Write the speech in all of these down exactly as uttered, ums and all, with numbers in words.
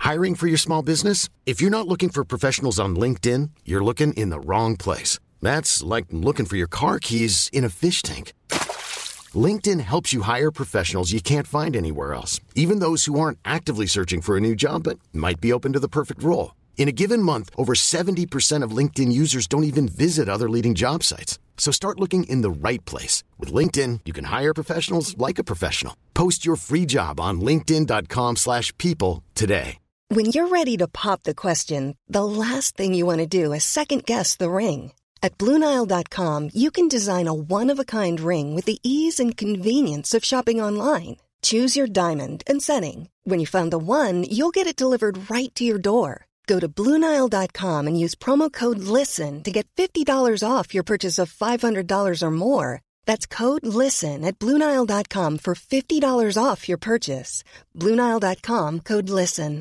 Hiring for your small business? If you're not looking for professionals on LinkedIn, you're looking in the wrong place. That's like looking for your car keys in a fish tank. LinkedIn helps you hire professionals you can't find anywhere else, even those who aren't actively searching for a new job but might be open to the perfect role. In a given month, over seventy percent of LinkedIn users don't even visit other leading job sites. So start looking in the right place. With LinkedIn, you can hire professionals like a professional. Post your free job on linkedin.com slash people today. When you're ready to pop the question, the last thing you want to do is second-guess the ring. At Blue Nile dot com, you can design a one-of-a-kind ring with the ease and convenience of shopping online. Choose your diamond and setting. When you find the one, you'll get it delivered right to your door. Go to Blue Nile dot com and use promo code LISTEN to get fifty dollars off your purchase of five hundred dollars or more. That's code LISTEN at Blue Nile dot com for fifty dollars off your purchase. Blue Nile dot com, code LISTEN.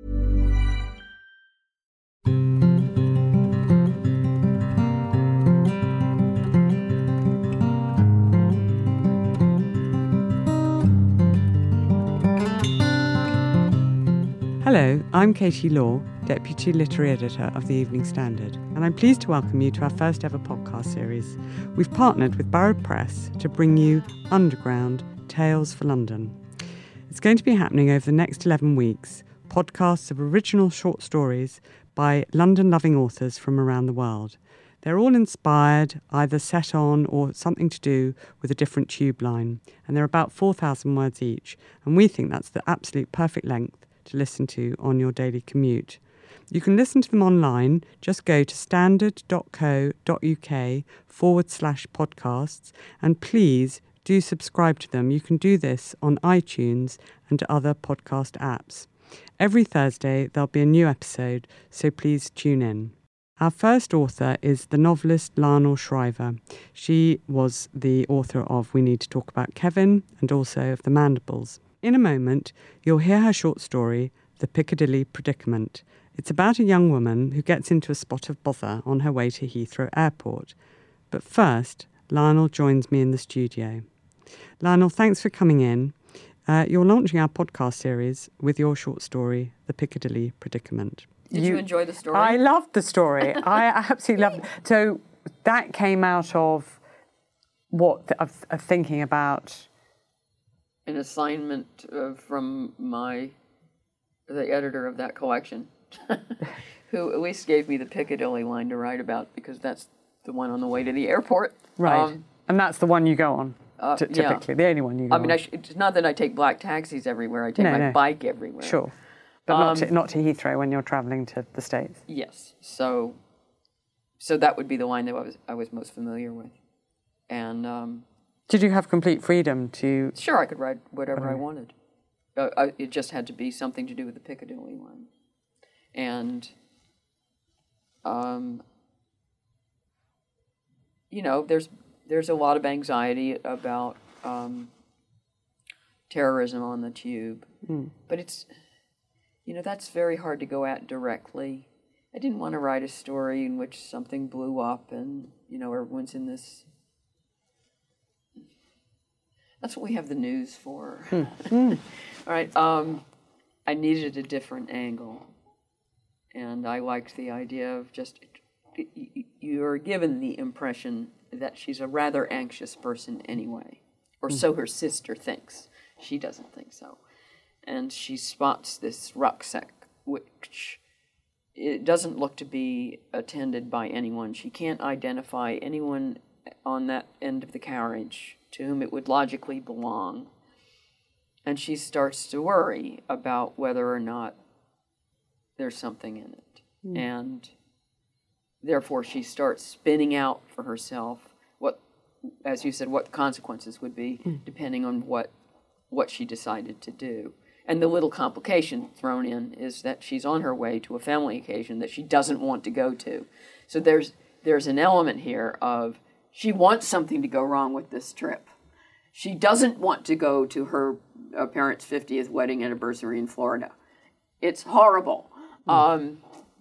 Hello, I'm Katie Law, Deputy Literary Editor of the Evening Standard, and I'm pleased to welcome you to our first ever podcast series. We've partnered with Borough Press to bring you Underground Tales for London. It's going to be happening over the next eleven weeks, podcasts of original short stories by London-loving authors from around the world. They're all inspired, either set on or something to do with a different tube line, and they're about four thousand words each, and we think that's the absolute perfect length to listen to on your daily commute. You can listen to them online. Just go to standard.co.uk forward slash podcasts, and please do subscribe to them. You can do this on iTunes and other podcast apps. Every Thursday there'll be a new episode, so please tune in. Our first author is the novelist Lionel Shriver. She was the author of We Need to Talk About Kevin and also of The Mandibles. In a moment, you'll hear her short story, The Piccadilly Predicament. It's about a young woman who gets into a spot of bother on her way to Heathrow Airport. But first, Lionel joins me in the studio. Lionel, thanks for coming in. Uh, you're launching our podcast series with your short story, The Piccadilly Predicament. Did you, you enjoy the story? I loved the story. I absolutely loved it. So that came out of what, of, of thinking about... an assignment uh, from my, the editor of that collection, who at least gave me the Piccadilly line to write about, because that's the one on the way to the airport. Right. Um, and that's the one you go on, uh, t- typically, yeah. The only one you go I mean, on. I sh- it's not that I take black taxis everywhere. I take no, my no. bike everywhere. Sure. But um, not, to, not to Heathrow when you're travelling to the States. Yes. So so that would be the line that I was, I was most familiar with. And... Um, Did you have complete freedom to... Sure, I could write whatever I wanted. Uh, I, it just had to be something to do with the Piccadilly line. And, um, you know, there's there's a lot of anxiety about um, terrorism on the tube. Mm. But it's, you know, that's very hard to go at directly. I didn't want to write a story in which something blew up and, you know, everyone's in this... That's what we have the news for. Mm. All right. Um, I needed a different angle. And I liked the idea of just, you're given the impression that she's a rather anxious person anyway. Or mm. so her sister thinks. She doesn't think so. And she spots this rucksack, which it doesn't look to be attended by anyone. She can't identify anyone on that end of the carriage to whom it would logically belong. And she starts to worry about whether or not there's something in it. Mm. And therefore she starts spinning out for herself what, as you said, what consequences would be mm. depending on what what she decided to do. And the little complication thrown in is that she's on her way to a family occasion that she doesn't want to go to. So there's there's an element here of she wants something to go wrong with this trip. She doesn't want to go to her uh, parents' fiftieth wedding anniversary in Florida. It's horrible. Mm. Um,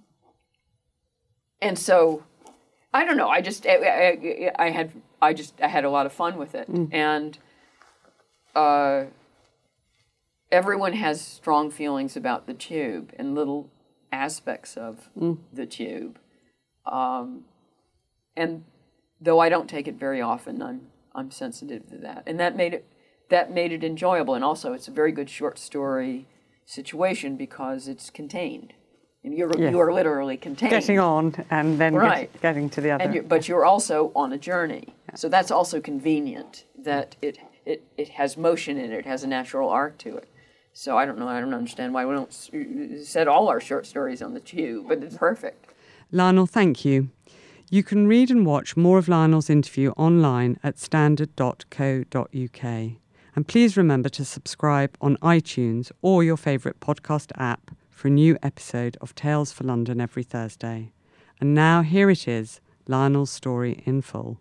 and so, I don't know. I just, I, I, I had, I just, I had a lot of fun with it. Mm. And, uh, everyone has strong feelings about the tube and little aspects of mm. the tube. Um, and though I don't take it very often, I'm I'm sensitive to that. And that made it that made it enjoyable. And also it's a very good short story situation because it's contained. And you're yes. you are literally contained. Getting on and then right. get, getting to the other. And you're, but you're also on a journey. Yeah. So that's also convenient that it, it, it has motion in it, it has a natural arc to it. So I don't know, I don't understand why we don't set all our short stories on the tube, but it's perfect. Lionel, thank you. You can read and watch more of Lionel's interview online at standard dot co dot uk. And please remember to subscribe on iTunes or your favourite podcast app for a new episode of Tales for London every Thursday. And now here it is, Lionel's story in full.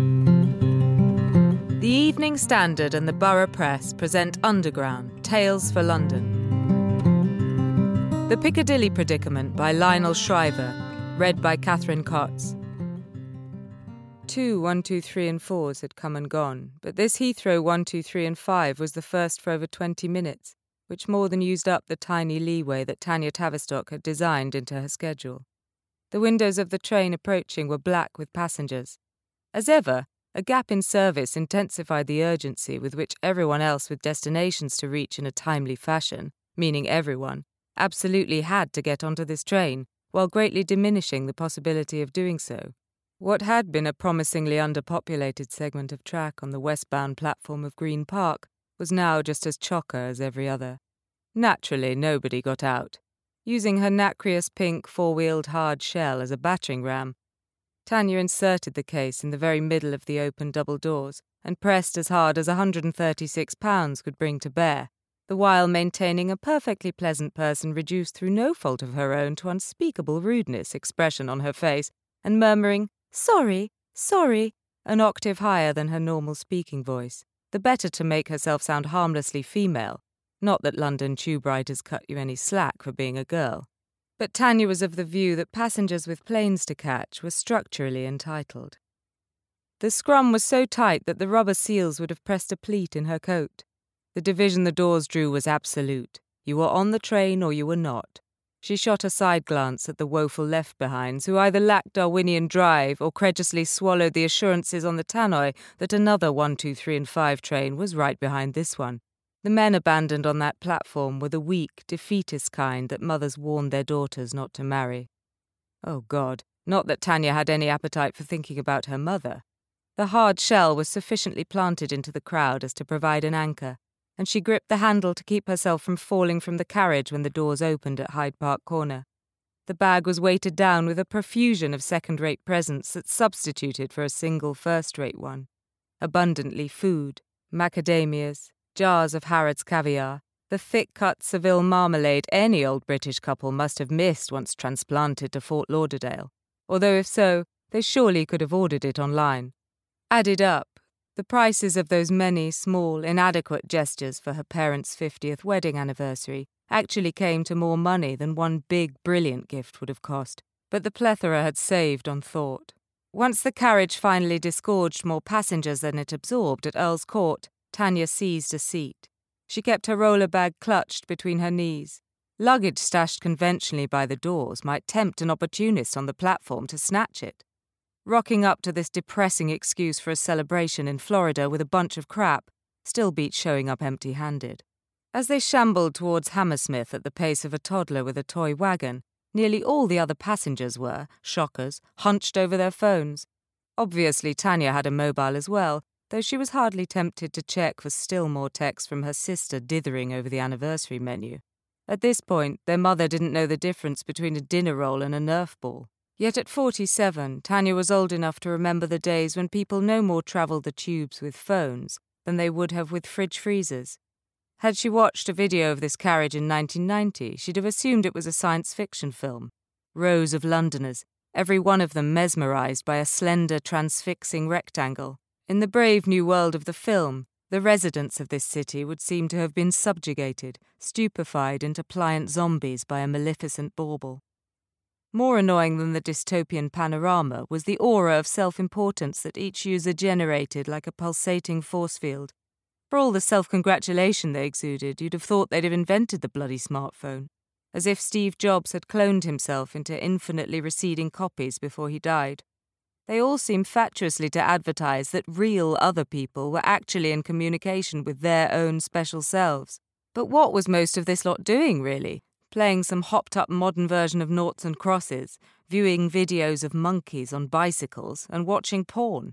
The Evening Standard and the Borough Press present Underground, Tales for London. The Piccadilly Predicament by Lionel Shriver, read by Catherine Cots. Two one, two, three and fours had come and gone, but this Heathrow one, two, three and five was the first for over twenty minutes, which more than used up the tiny leeway that Tanya Tavistock had designed into her schedule. The windows of the train approaching were black with passengers. As ever, a gap in service intensified the urgency with which everyone else with destinations to reach in a timely fashion, meaning everyone, absolutely had to get onto this train, while greatly diminishing the possibility of doing so. What had been a promisingly underpopulated segment of track on the westbound platform of Green Park was now just as chocker as every other. Naturally, nobody got out. Using her nacreous pink four-wheeled hard shell as a battering ram, Tanya inserted the case in the very middle of the open double doors and pressed as hard as one hundred thirty-six pounds could bring to bear, the while maintaining a perfectly pleasant person reduced through no fault of her own to unspeakable rudeness expression on her face, and murmuring, "Sorry, sorry," an octave higher than her normal speaking voice, the better to make herself sound harmlessly female. Not that London tube riders cut you any slack for being a girl. But Tanya was of the view that passengers with planes to catch were structurally entitled. The scrum was so tight that the rubber seals would have pressed a pleat in her coat. The division the doors drew was absolute. You were on the train or you were not. She shot a side glance at the woeful left-behinds, who either lacked Darwinian drive or credulously swallowed the assurances on the tannoy that another one, two, three and five train was right behind this one. The men abandoned on that platform were the weak, defeatist kind that mothers warned their daughters not to marry. Oh God, not that Tanya had any appetite for thinking about her mother. The hard shell was sufficiently planted into the crowd as to provide an anchor, and she gripped the handle to keep herself from falling from the carriage when the doors opened at Hyde Park Corner. The bag was weighted down with a profusion of second-rate presents that substituted for a single first-rate one. Abundantly food, macadamias, jars of Harrods caviar, the thick-cut Seville marmalade any old British couple must have missed once transplanted to Fort Lauderdale, although if so, they surely could have ordered it online. Added up, the prices of those many small, inadequate gestures for her parents' fiftieth wedding anniversary actually came to more money than one big, brilliant gift would have cost, but the plethora had saved on thought. Once the carriage finally disgorged more passengers than it absorbed at Earl's Court, Tanya seized a seat. She kept her roller bag clutched between her knees. Luggage stashed conventionally by the doors might tempt an opportunist on the platform to snatch it. Rocking up to this depressing excuse for a celebration in Florida with a bunch of crap still beat showing up empty-handed. As they shambled towards Hammersmith at the pace of a toddler with a toy wagon, nearly all the other passengers were, shockers, hunched over their phones. Obviously Tanya had a mobile as well, though she was hardly tempted to check for still more texts from her sister dithering over the anniversary menu. At this point, their mother didn't know the difference between a dinner roll and a Nerf ball. Yet at forty-seven, Tanya was old enough to remember the days when people no more travelled the tubes with phones than they would have with fridge freezers. Had she watched a video of this carriage in nineteen ninety, she'd have assumed it was a science fiction film. Rows of Londoners, every one of them mesmerised by a slender, transfixing rectangle. In the brave new world of the film, the residents of this city would seem to have been subjugated, stupefied into pliant zombies by a maleficent bauble. More annoying than the dystopian panorama was the aura of self-importance that each user generated like a pulsating force field. For all the self-congratulation they exuded, you'd have thought they'd have invented the bloody smartphone, as if Steve Jobs had cloned himself into infinitely receding copies before he died. They all seemed fatuously to advertise that real other people were actually in communication with their own special selves. But what was most of this lot doing, really? Playing some hopped-up modern version of Noughts and Crosses, viewing videos of monkeys on bicycles, and watching porn.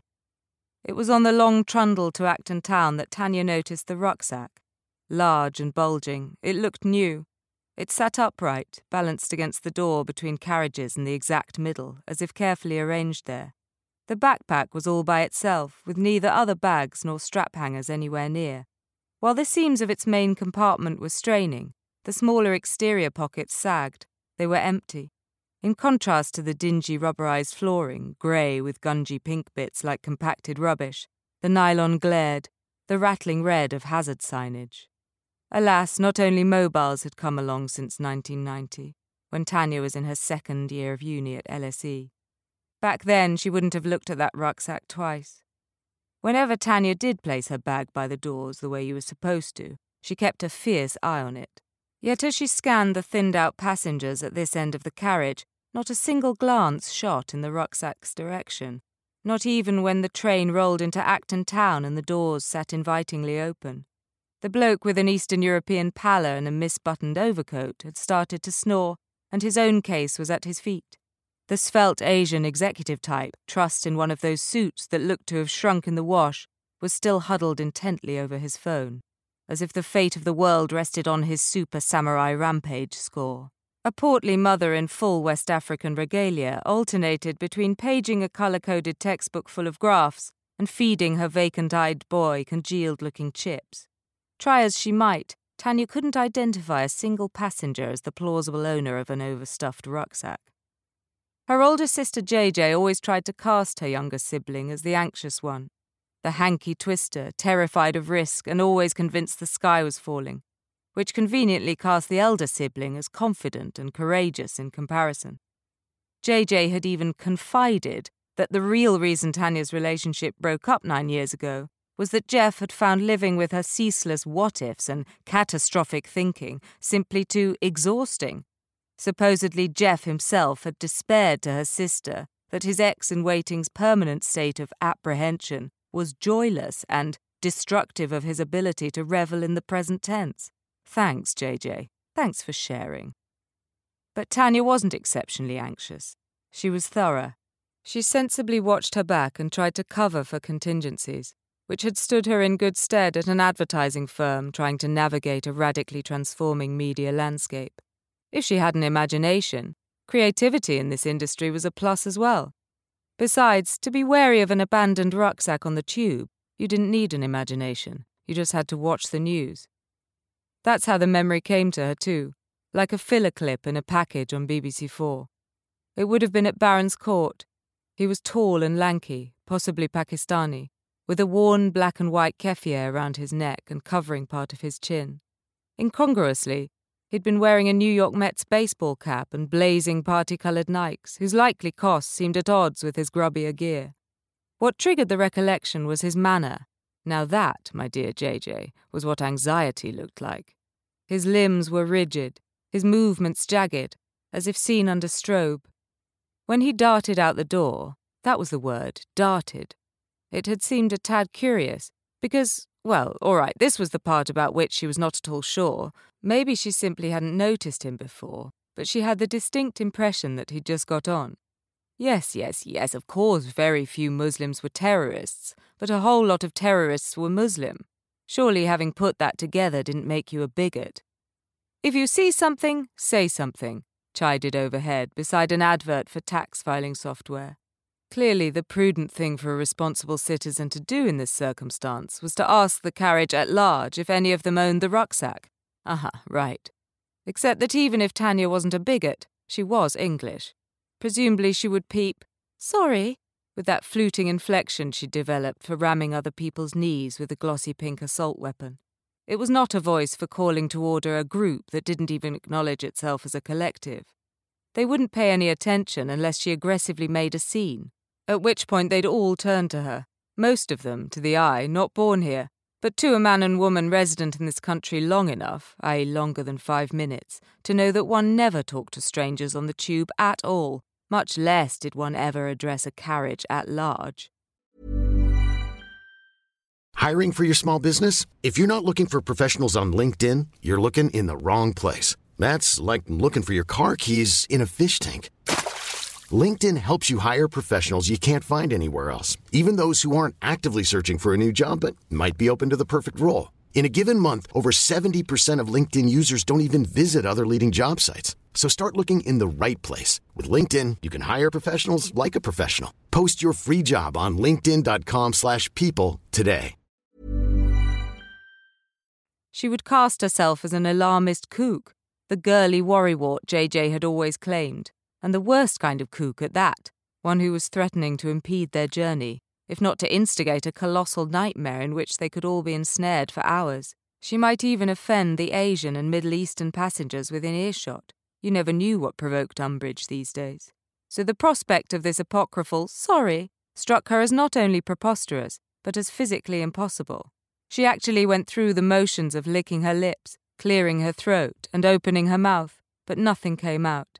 It was on the long trundle to Acton Town that Tanya noticed the rucksack. Large and bulging, it looked new. It sat upright, balanced against the door between carriages in the exact middle, as if carefully arranged there. The backpack was all by itself, with neither other bags nor strap-hangers anywhere near. While the seams of its main compartment were straining, the smaller exterior pockets sagged. They were empty. In contrast to the dingy rubberized flooring, grey with gungy pink bits like compacted rubbish, the nylon glared, the rattling red of hazard signage. Alas, not only mobiles had come along since nineteen ninety, when Tanya was in her second year of uni at L S E. Back then, she wouldn't have looked at that rucksack twice. Whenever Tanya did place her bag by the doors the way you were supposed to, she kept a fierce eye on it. Yet as she scanned the thinned-out passengers at this end of the carriage, not a single glance shot in the rucksack's direction, not even when the train rolled into Acton Town and the doors sat invitingly open. The bloke with an Eastern European pallor and a misbuttoned overcoat had started to snore, and his own case was at his feet. The svelte Asian executive type, trussed in one of those suits that looked to have shrunk in the wash, was still huddled intently over his phone, as if the fate of the world rested on his super samurai rampage score. A portly mother in full West African regalia alternated between paging a colour-coded textbook full of graphs and feeding her vacant-eyed boy congealed-looking chips. Try as she might, Tanya couldn't identify a single passenger as the plausible owner of an overstuffed rucksack. Her older sister J J always tried to cast her younger sibling as the anxious one, the hanky twister, terrified of risk and always convinced the sky was falling, which conveniently cast the elder sibling as confident and courageous in comparison. J J had even confided that the real reason Tanya's relationship broke up nine years ago was that Jeff had found living with her ceaseless what-ifs and catastrophic thinking simply too exhausting. Supposedly Jeff himself had despaired to her sister that his ex-in-waiting's permanent state of apprehension was joyless and destructive of his ability to revel in the present tense. Thanks, J J. Thanks for sharing. But Tanya wasn't exceptionally anxious. She was thorough. She sensibly watched her back and tried to cover for contingencies, which had stood her in good stead at an advertising firm trying to navigate a radically transforming media landscape. If she had an imagination, creativity in this industry was a plus as well. Besides, to be wary of an abandoned rucksack on the tube, you didn't need an imagination. You just had to watch the news. That's how the memory came to her too, like a filler clip in a package on B B C Four. It would have been at Baron's Court. He was tall and lanky, possibly Pakistani, with a worn black and white keffiyeh around his neck and covering part of his chin. Incongruously, he'd been wearing a New York Mets baseball cap and blazing party-coloured Nikes, whose likely cost seemed at odds with his grubbier gear. What triggered the recollection was his manner. Now that, my dear J J, was what anxiety looked like. His limbs were rigid, his movements jagged, as if seen under strobe. When he darted out the door, that was the word, darted. It had seemed a tad curious, because, well, all right, this was the part about which she was not at all sure. Maybe she simply hadn't noticed him before, but she had the distinct impression that he'd just got on. Yes, yes, yes, of course very few Muslims were terrorists, but a whole lot of terrorists were Muslim. Surely having put that together didn't make you a bigot. If you see something, say something, chided overhead beside an advert for tax filing software. Clearly the prudent thing for a responsible citizen to do in this circumstance was to ask the carriage at large if any of them owned the rucksack. Aha, right. Except that even if Tanya wasn't a bigot, she was English. Presumably she would peep, "Sorry," with that fluting inflection she'd developed for ramming other people's knees with a glossy pink assault weapon. It was not a voice for calling to order a group that didn't even acknowledge itself as a collective. They wouldn't pay any attention unless she aggressively made a scene, at which point they'd all turn to her, most of them, to the eye, not born here, but to a man and woman resident in this country long enough, that is longer than five minutes, to know that one never talked to strangers on the tube at all, much less did one ever address a carriage at large. Hiring for your small business? If you're not looking for professionals on LinkedIn, you're looking in the wrong place. That's like looking for your car keys in a fish tank. LinkedIn helps you hire professionals you can't find anywhere else, even those who aren't actively searching for a new job but might be open to the perfect role. In a given month, over seventy percent of LinkedIn users don't even visit other leading job sites. So start looking in the right place. With LinkedIn, you can hire professionals like a professional. Post your free job on linkedin.com slash people today. She would cast herself as an alarmist kook, the girly worrywart J J had always claimed, and the worst kind of kook at that, one who was threatening to impede their journey, if not to instigate a colossal nightmare in which they could all be ensnared for hours. She might even offend the Asian and Middle Eastern passengers within earshot. You never knew what provoked umbrage these days. So the prospect of this apocryphal sorry struck her as not only preposterous, but as physically impossible. She actually went through the motions of licking her lips, clearing her throat, and opening her mouth, but nothing came out.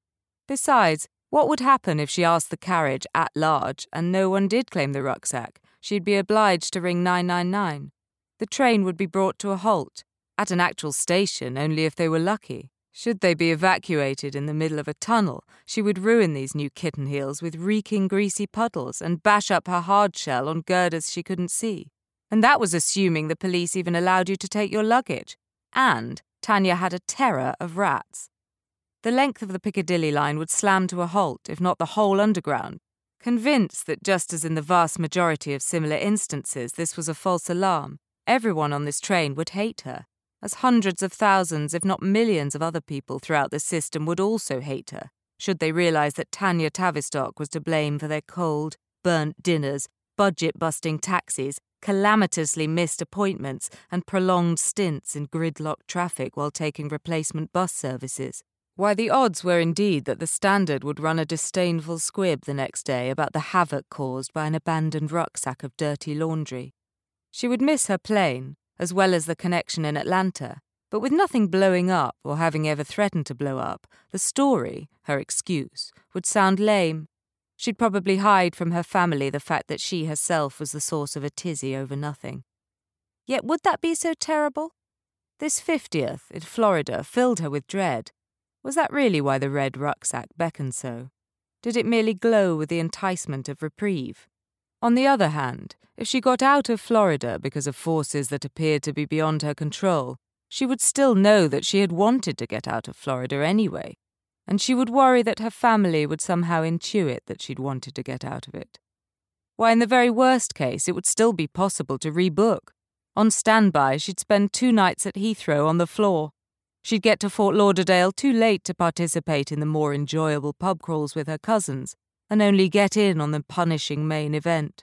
Besides, what would happen if she asked the carriage at large and no one did claim the rucksack? She'd be obliged to ring nine nine nine. The train would be brought to a halt, at an actual station only if they were lucky. Should they be evacuated in the middle of a tunnel, she would ruin these new kitten heels with reeking greasy puddles and bash up her hard shell on girders she couldn't see. And that was assuming the police even allowed you to take your luggage. And Tanya had a terror of rats. The length of the Piccadilly line would slam to a halt, if not the whole Underground. Convinced that just as in the vast majority of similar instances this was a false alarm, everyone on this train would hate her, as hundreds of thousands, if not millions of other people throughout the system would also hate her, should they realise that Tanya Tavistock was to blame for their cold, burnt dinners, budget-busting taxis, calamitously missed appointments, and prolonged stints in gridlocked traffic while taking replacement bus services. Why, the odds were indeed that the Standard would run a disdainful squib the next day about the havoc caused by an abandoned rucksack of dirty laundry. She would miss her plane, as well as the connection in Atlanta, but with nothing blowing up or having ever threatened to blow up, the story, her excuse, would sound lame. She'd probably hide from her family the fact that she herself was the source of a tizzy over nothing. Yet would that be so terrible? This fiftieth in Florida filled her with dread. Was that really why the red rucksack beckoned so? Did it merely glow with the enticement of reprieve? On the other hand, if she got out of Florida because of forces that appeared to be beyond her control, she would still know that she had wanted to get out of Florida anyway, and she would worry that her family would somehow intuit that she'd wanted to get out of it. Why, in the very worst case, it would still be possible to rebook. On standby, she'd spend two nights at Heathrow on the floor. She'd get to Fort Lauderdale too late to participate in the more enjoyable pub crawls with her cousins, and only get in on the punishing main event.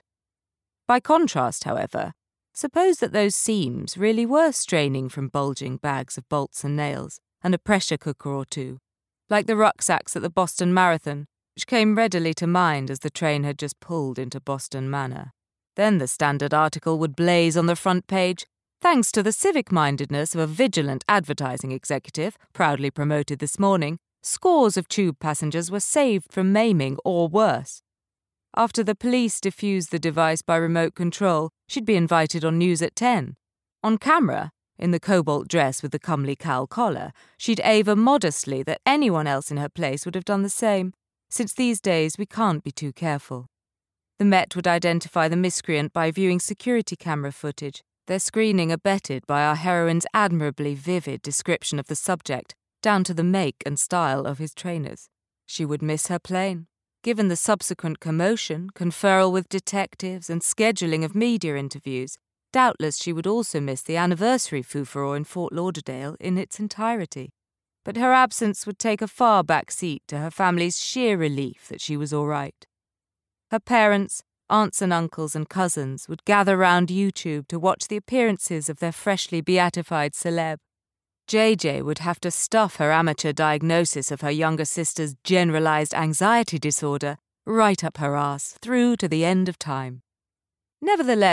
By contrast, however, suppose that those seams really were straining from bulging bags of bolts and nails, and a pressure cooker or two, like the rucksacks at the Boston Marathon, which came readily to mind as the train had just pulled into Boston Manor. Then the Standard article would blaze on the front page, thanks to the civic-mindedness of a vigilant advertising executive proudly promoted this morning, scores of tube passengers were saved from maiming or worse. After the police defused the device by remote control, she'd be invited on News at ten. On camera, in the cobalt dress with the comely cowl collar, she'd aver modestly that anyone else in her place would have done the same, since these days we can't be too careful. The Met would identify the miscreant by viewing security camera footage, their screening abetted by our heroine's admirably vivid description of the subject, down to the make and style of his trainers. She would miss her plane. Given the subsequent commotion, conferral with detectives, and scheduling of media interviews, doubtless she would also miss the anniversary foo-for-all in Fort Lauderdale in its entirety. But her absence would take a far back seat to her family's sheer relief that she was all right. Her parents, aunts and uncles and cousins would gather round YouTube to watch the appearances of their freshly beatified celeb. J J would have to stuff her amateur diagnosis of her younger sister's generalized anxiety disorder right up her arse through to the end of time. Nevertheless,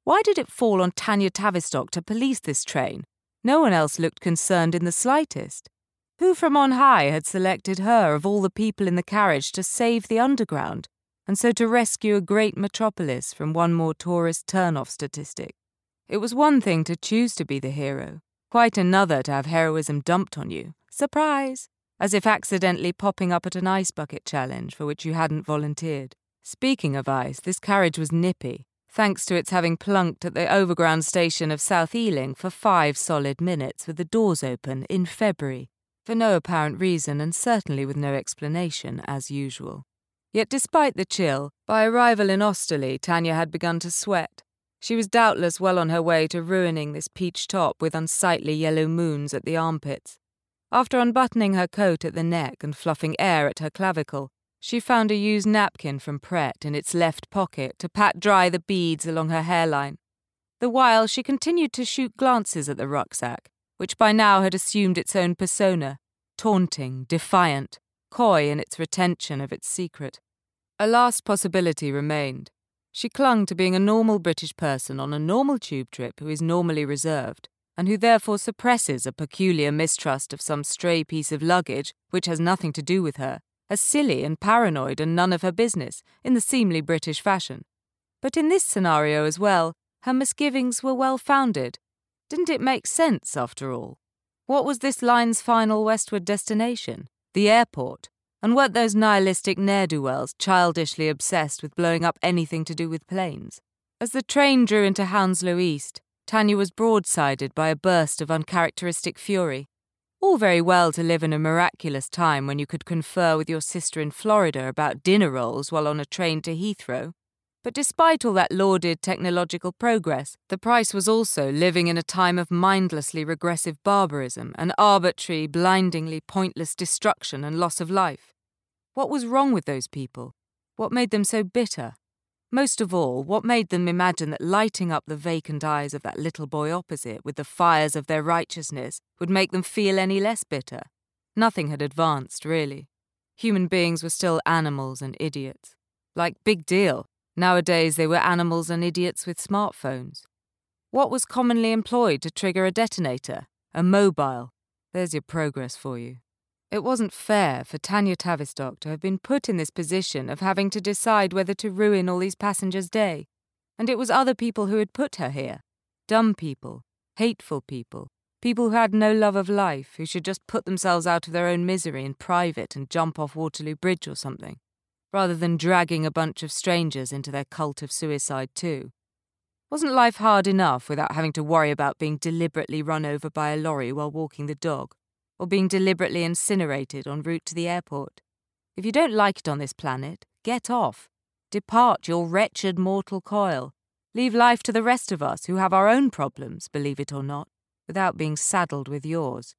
Why did it fall on Tanya Tavistock to police this train? No one else looked concerned in the slightest. Who from on high had selected her of all the people in the carriage to save the underground, and so to rescue a great metropolis from one more tourist turn-off statistic? It was one thing to choose to be the hero, quite another to have heroism dumped on you. Surprise! As if accidentally popping up at an ice bucket challenge for which you hadn't volunteered. Speaking of ice, this carriage was nippy, thanks to its having plunked at the overground station of South Ealing for five solid minutes with the doors open in February, for no apparent reason and certainly with no explanation, as usual. Yet despite the chill, by arrival in Osterley, Tanya had begun to sweat. She was doubtless well on her way to ruining this peach top with unsightly yellow moons at the armpits. After unbuttoning her coat at the neck and fluffing air at her clavicle, she found a used napkin from Pret in its left pocket to pat dry the beads along her hairline. The while she continued to shoot glances at the rucksack, which by now had assumed its own persona, taunting, defiant, coy in its retention of its secret. A last possibility remained. She clung to being a normal British person on a normal tube trip who is normally reserved, and who therefore suppresses a peculiar mistrust of some stray piece of luggage which has nothing to do with her, as silly and paranoid and none of her business, in the seemly British fashion. But in this scenario as well, her misgivings were well-founded. Didn't it make sense, after all? What was this line's final westward destination? The airport. And weren't those nihilistic ne'er-do-wells childishly obsessed with blowing up anything to do with planes? As the train drew into Hounslow East, Tanya was broadsided by a burst of uncharacteristic fury. All very well to live in a miraculous time when you could confer with your sister in Florida about dinner rolls while on a train to Heathrow. But despite all that lauded technological progress, the price was also living in a time of mindlessly regressive barbarism and arbitrary, blindingly pointless destruction and loss of life. What was wrong with those people? What made them so bitter? Most of all, what made them imagine that lighting up the vacant eyes of that little boy opposite with the fires of their righteousness would make them feel any less bitter? Nothing had advanced, really. Human beings were still animals and idiots. Like, big deal. Nowadays they were animals and idiots with smartphones. What was commonly employed to trigger a detonator? A mobile. There's your progress for you. It wasn't fair for Tanya Tavistock to have been put in this position of having to decide whether to ruin all these passengers' day. And it was other people who had put her here. Dumb people, hateful people, people who had no love of life, who should just put themselves out of their own misery in private and jump off Waterloo Bridge or something, rather than dragging a bunch of strangers into their cult of suicide too. Wasn't life hard enough without having to worry about being deliberately run over by a lorry while walking the dog, or being deliberately incinerated en route to the airport? If you don't like it on this planet, get off. Depart your wretched mortal coil. Leave life to the rest of us who have our own problems, believe it or not, without being saddled with yours.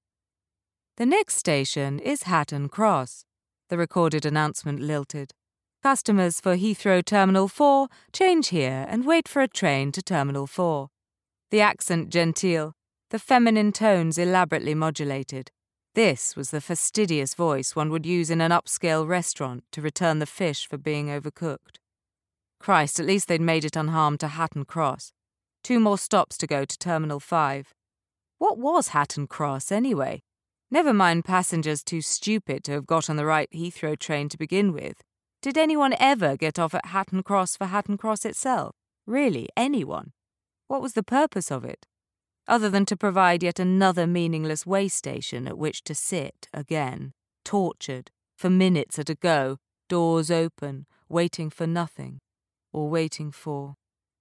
The next station is Hatton Cross, the recorded announcement lilted. Customers for Heathrow Terminal four, change here and wait for a train to Terminal four. The accent genteel, the feminine tones elaborately modulated. This was the fastidious voice one would use in an upscale restaurant to return the fish for being overcooked. Christ, at least they'd made it unharmed to Hatton Cross. Two more stops to go to Terminal five. What was Hatton Cross, anyway? Never mind passengers too stupid to have got on the right Heathrow train to begin with. Did anyone ever get off at Hatton Cross for Hatton Cross itself? Really, anyone? What was the purpose of it? Other than to provide yet another meaningless way station at which to sit again, tortured, for minutes at a go, doors open, waiting for nothing, or waiting for...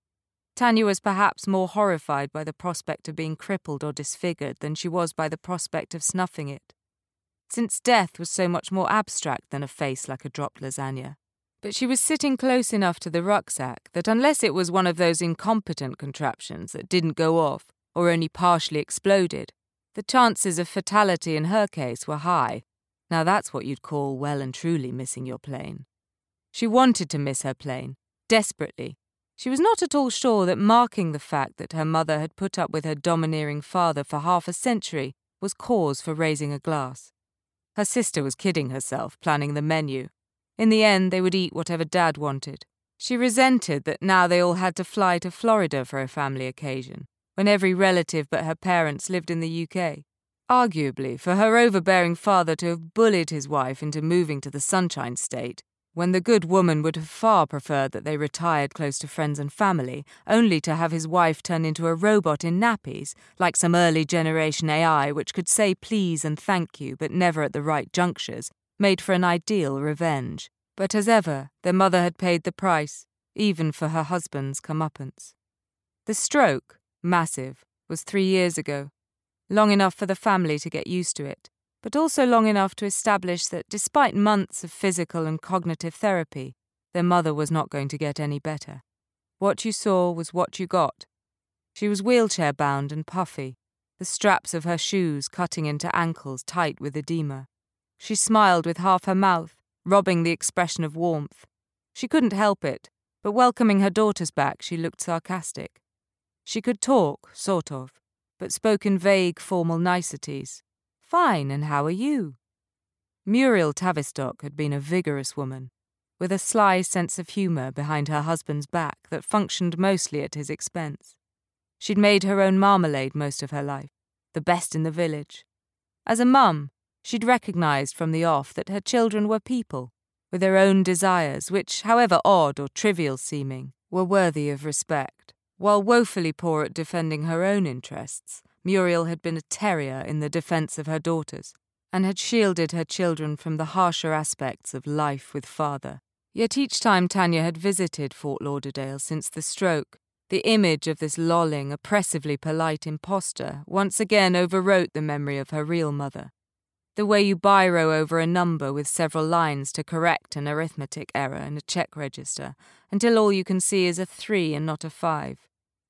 Tanya was perhaps more horrified by the prospect of being crippled or disfigured than she was by the prospect of snuffing it, since death was so much more abstract than a face like a dropped lasagna. But she was sitting close enough to the rucksack that unless it was one of those incompetent contraptions that didn't go off, or only partially exploded, the chances of fatality in her case were high. Now that's what you'd call well and truly missing your plane. She wanted to miss her plane, desperately. She was not at all sure that marking the fact that her mother had put up with her domineering father for half a century was cause for raising a glass. Her sister was kidding herself, planning the menu. In the end, they would eat whatever Dad wanted. She resented that now they all had to fly to Florida for a family occasion, when every relative but her parents lived in the U K. Arguably, for her overbearing father to have bullied his wife into moving to the Sunshine State, when the good woman would have far preferred that they retired close to friends and family, only to have his wife turn into a robot in nappies, like some early generation A I which could say please and thank you but never at the right junctures, made for an ideal revenge. But as ever, their mother had paid the price, even for her husband's comeuppance. The stroke, massive, was three years ago, long enough for the family to get used to it, but also long enough to establish that despite months of physical and cognitive therapy, their mother was not going to get any better. What you saw was what you got. She was wheelchair-bound and puffy, the straps of her shoes cutting into ankles tight with edema. She smiled with half her mouth, robbing the expression of warmth. She couldn't help it, but welcoming her daughters back, she looked sarcastic. She could talk, sort of, but spoke in vague, formal niceties. Fine, and how are you? Muriel Tavistock had been a vigorous woman, with a sly sense of humour behind her husband's back that functioned mostly at his expense. She'd made her own marmalade most of her life, the best in the village. As a mum, she'd recognised from the off that her children were people, with their own desires, which, however odd or trivial seeming, were worthy of respect. While woefully poor at defending her own interests, Muriel had been a terrier in the defence of her daughters, and had shielded her children from the harsher aspects of life with father. Yet each time Tanya had visited Fort Lauderdale since the stroke, the image of this lolling, oppressively polite impostor once again overwrote the memory of her real mother. The way you biro over a number with several lines to correct an arithmetic error in a check register, until all you can see is a three and not a five.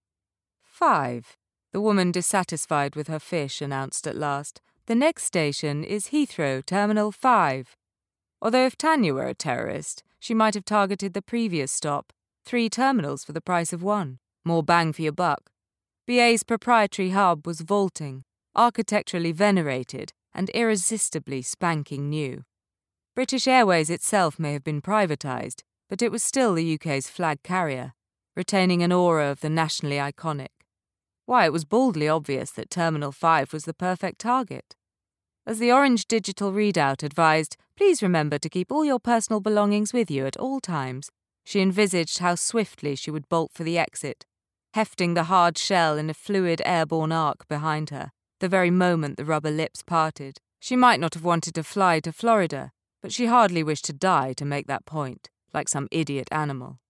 Five, the woman dissatisfied with her fish announced at last. The next station is Heathrow, Terminal five. Although if Tanya were a terrorist, she might have targeted the previous stop, three terminals for the price of one. More bang for your buck. B A's proprietary hub was vaulting, architecturally venerated, and irresistibly spanking new. British Airways itself may have been privatised, but it was still the U K's flag carrier, retaining an aura of the nationally iconic. Why, it was baldly obvious that Terminal five was the perfect target. As the orange digital readout advised, please remember to keep all your personal belongings with you at all times, she envisaged how swiftly she would bolt for the exit, hefting the hard shell in a fluid airborne arc behind her, the very moment the rubber lips parted. She might not have wanted to fly to Florida, but she hardly wished to die to make that point, like some idiot animal.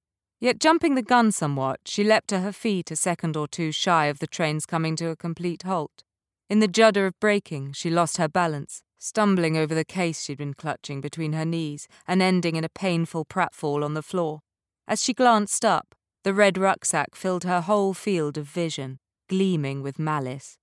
Yet jumping the gun somewhat, she leapt to her feet a second or two shy of the train's coming to a complete halt. In the judder of braking, she lost her balance, stumbling over the case she'd been clutching between her knees and ending in a painful pratfall on the floor. As she glanced up, the red rucksack filled her whole field of vision, gleaming with malice.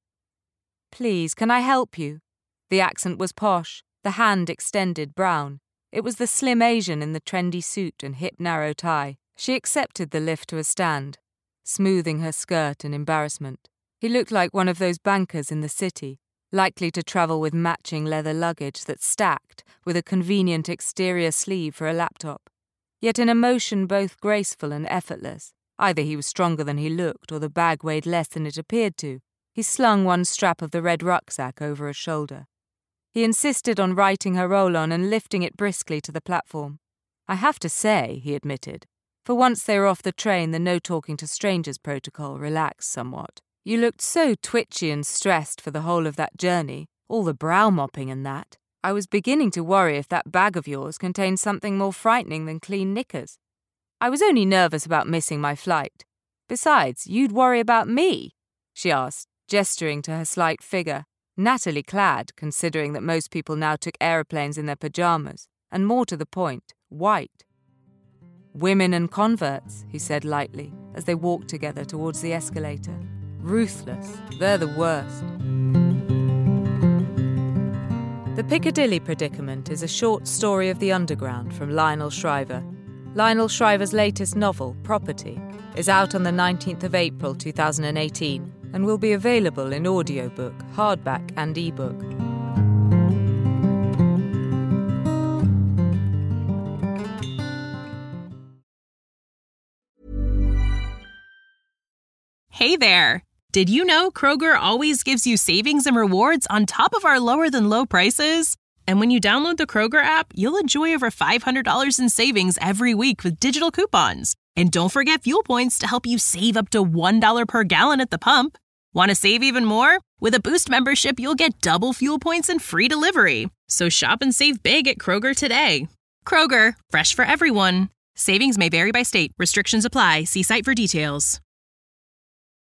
Please, can I help you? The accent was posh, the hand extended brown. It was the slim Asian in the trendy suit and hip-narrow tie. She accepted the lift to a stand, smoothing her skirt in embarrassment. He looked like one of those bankers in the city, likely to travel with matching leather luggage that's stacked with a convenient exterior sleeve for a laptop. Yet in a motion both graceful and effortless, either he was stronger than he looked or the bag weighed less than it appeared to, he slung one strap of the red rucksack over a shoulder. He insisted on righting her roll-on and lifting it briskly to the platform. I have to say, he admitted, for once they were off the train, the no-talking-to-strangers protocol relaxed somewhat. You looked so twitchy and stressed for the whole of that journey, all the brow-mopping and that. I was beginning to worry if that bag of yours contained something more frightening than clean knickers. I was only nervous about missing my flight. Besides, you'd worry about me, she asked, gesturing to her slight figure, nattily clad, considering that most people now took aeroplanes in their pyjamas, and more to the point, white. Women and converts, he said lightly, as they walked together towards the escalator. Ruthless, they're the worst. The Piccadilly Predicament is a short story of the underground from Lionel Shriver. Lionel Shriver's latest novel, Property, is out on the nineteenth of April two thousand eighteen and will be available in audiobook, hardback and ebook. Hey there! Did you know Kroger always gives you savings and rewards on top of our lower-than-low prices? And when you download the Kroger app, you'll enjoy over five hundred dollars in savings every week with digital coupons. And don't forget fuel points to help you save up to one dollar per gallon at the pump. Want to save even more? With a Boost membership, you'll get double fuel points and free delivery. So shop and save big at Kroger today. Kroger, fresh for everyone. Savings may vary by state. Restrictions apply. See site for details.